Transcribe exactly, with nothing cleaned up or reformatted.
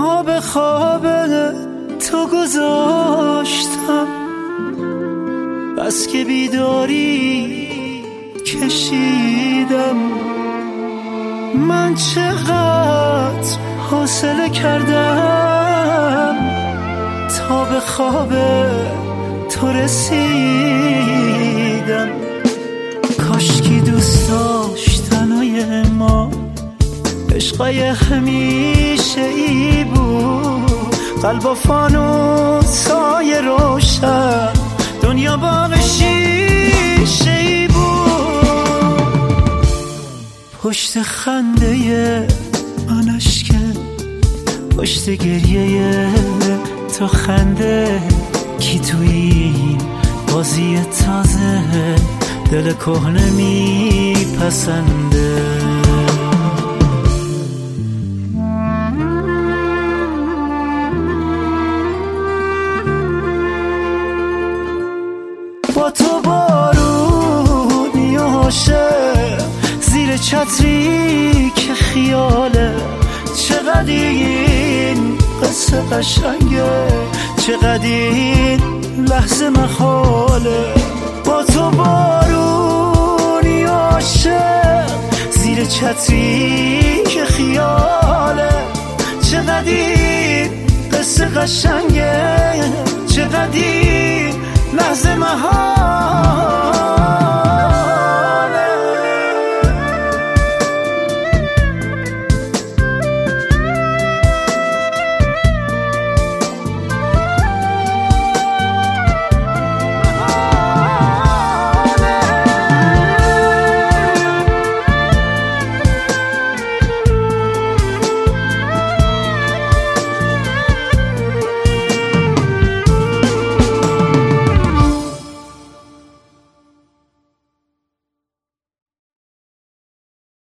پا به خواب تو گذاشتم، بس که بیداری کشیدم. من چقدر حوصله کردم تا به خواب تو رسیدم. کاشکی دوست داشتنای ما عشقای همیشه ای بود، قلب و فانوسای روشن، دنیا باغ شیشه ای بود. پشت خنده من اشکه، پشت گریه تو خنده. کی توی این بازی تازه دل کهنه میپسنده؟ با تو بارونی و عاشق زیر چتری که خیاله. چقدر این قصه قشنگه، چقدر این لحظه محاله. با تو بارونی و عاشق زیر چتری که خیاله. چقدر این قصه قشنگه، چقدر این لحظه محاله.